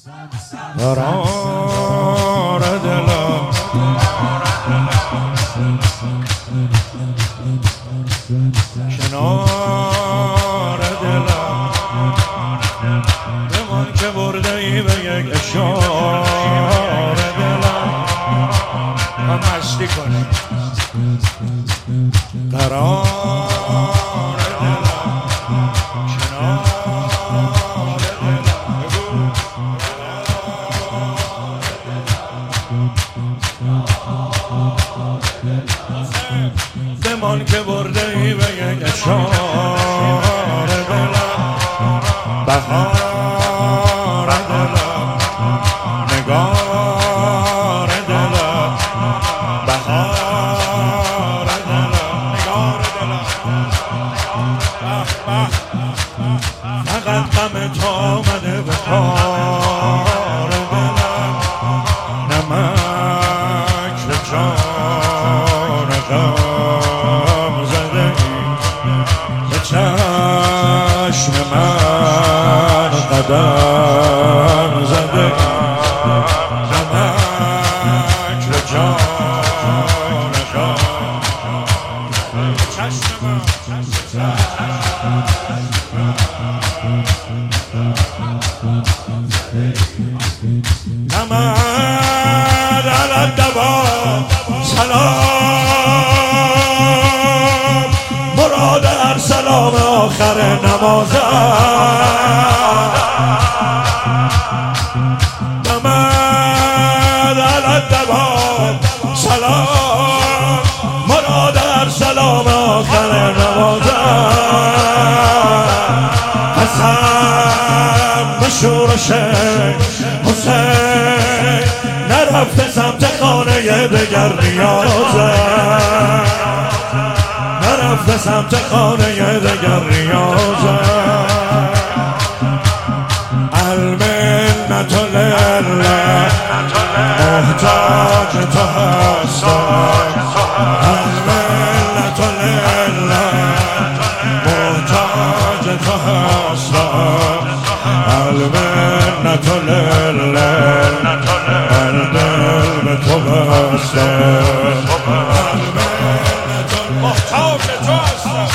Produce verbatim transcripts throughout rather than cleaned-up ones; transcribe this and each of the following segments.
قرار دلم کنار دلم بمان که برده ای به یک اشاره دلم هم مستی کنیم قرار دلم کنار دلم بمان که برده ای به یک اشاره دلم بهار دلم نگار دلم بهار دلم نگار دلم فقط غم تو آمده به کار دلم نمک به جان غم زده به چشم من قدم زده نمک به جان غم به چشم من نمد علی الدوام سلام مراد هر سلام آخر نمازم نمد علی الدوام سلام مراد هر سلام آخر نمازم قسم به شورش حسین نرفته سمت خانه دگر نیازم نرفته سمت خانه دگر نیازم المنت لله محتاج تو هستم المنت لله محتاج تو هستم المنت لله من دل به تو بستم المنت محتاج تو هستم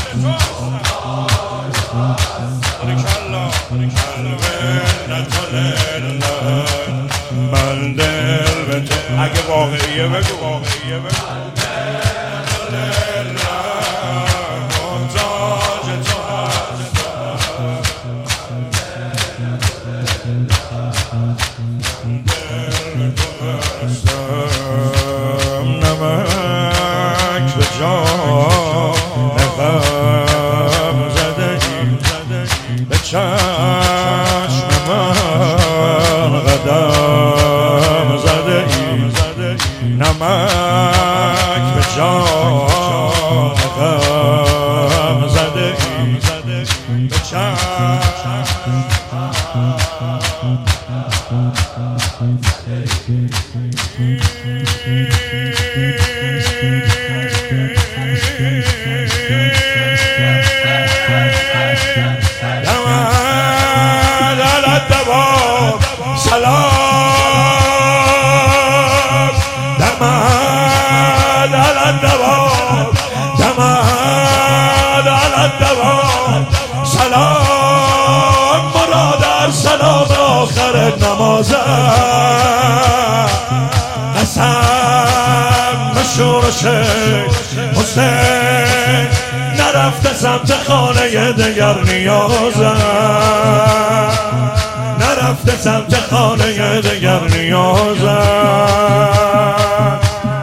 المنت لله من دل به تو اگه واقعیه بگو واقعیه بگو نمک به جان غم زدگی به چشم من قدم زدگی نمک به جان غم زدگی به چشم سلام دمد علی الدوام دمد علی الدوام سلام مراد هر سلام آخر نمازم قسم به شورش حسین نرفته سمت خانه دگر نیازم نرفته سمت خانه دگر نیازم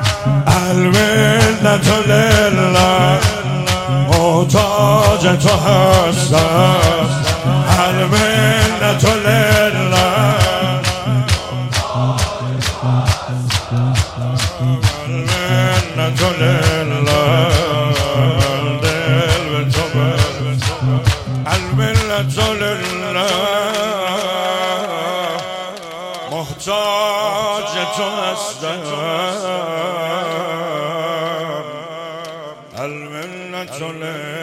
المنت لله محتاج تو هستم المنت لله المنت لله دل به تو المنت لله محتاج تو هستم المنت لله